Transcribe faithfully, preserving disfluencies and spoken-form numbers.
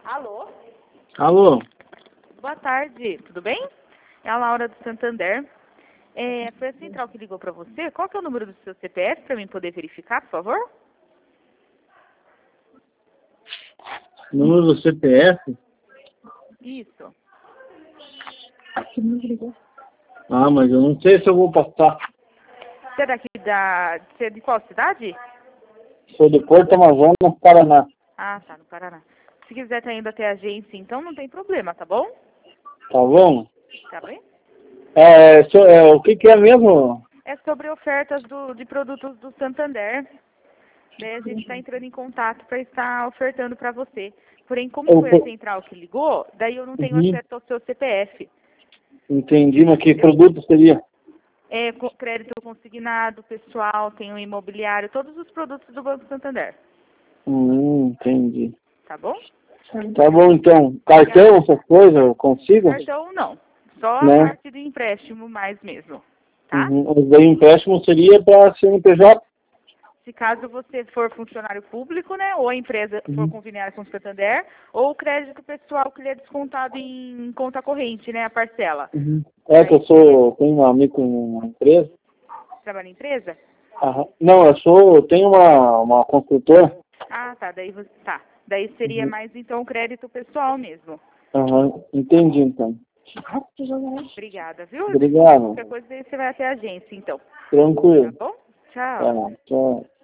Alô? Alô? Boa tarde, tudo bem? É a Laura do Santander. É, foi a central que ligou para você. Qual que é o número do seu C P F para mim poder verificar, por favor? Número do C P F? Isso. Ah, mas eu não sei se eu vou passar. Você é daqui da... Você é de qual cidade? Sou de Porto Amazonas, Paraná. Ah, tá, no Paraná. Se quiser estar indo até a agência, então não tem problema, tá bom? Tá bom? Tá bem? É, so- é, o que que é mesmo? É sobre ofertas do, de produtos do Santander. Daí a gente está entrando em contato para estar ofertando para você. Porém, como Eu foi a vou- central que ligou, daí eu não tenho Uhum, acesso ao seu C P F. entendi, mas que Entendeu? produto seria? É, co- crédito consignado, pessoal, tem o imobiliário, todos os produtos do Banco Santander. Hum, entendi. Tá bom? Tá bom, então. Cartão, essas coisas, eu consigo? Cartão não. Só a Né? parte de empréstimo mais mesmo. Tá? Uhum. Mas daí o empréstimo seria para C N P J? Se caso você for funcionário público, né, ou a empresa for Uhum. conveniada com o Santander, ou o crédito pessoal que lhe é descontado em conta corrente, né, a parcela. Uhum. É que Daí eu seria, sou, tenho um amigo com uma empresa. trabalha em empresa? Aham. Não, eu sou, eu tenho uma, uma construtora. Ah, tá, daí você, tá. Daí seria Uhum. mais então o crédito pessoal mesmo. Aham, Tá entendi bom? então. Obrigada, viu? Obrigado. Qualquer coisa daí você vai até a agência, então. Tá Tranquilo. bom? Tá, Tchau. tchau.